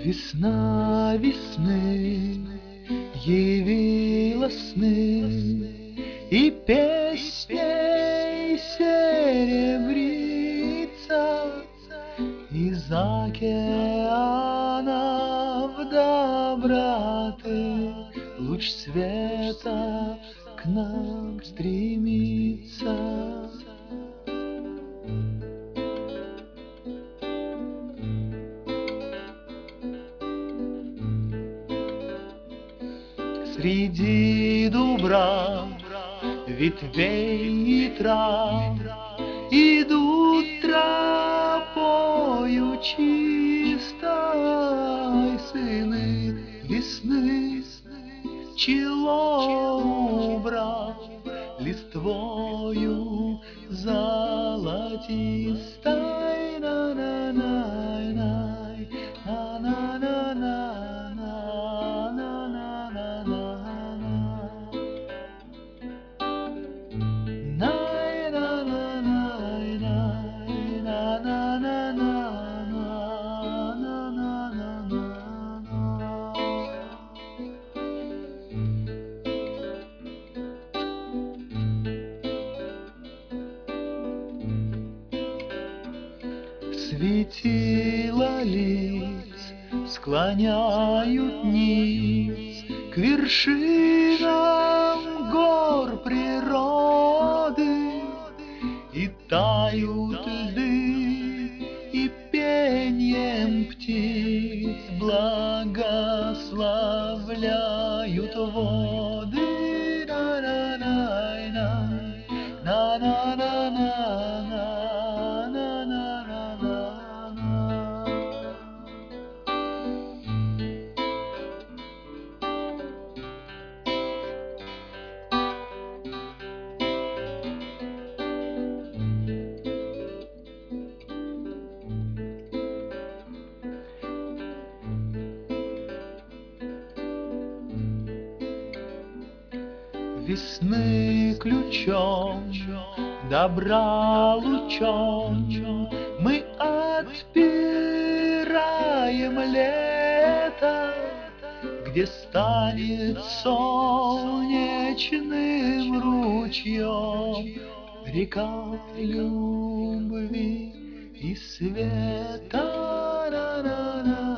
Весна весны явила сны, и песней серебрится из океанов доброты. Луч света к нам стремится. Среди дубрав, ветвей и трав идут тропою чистой сыны весны, чело убрав листвою золотистой. На-на-на-най, светила лиц склоняют низ к вершинам гор природы, и тают льды, и пеньем птиц благословляют воды. Весны ключом, добра лучом мы отпираем лето, где станет солнечным ручьем река любви и света.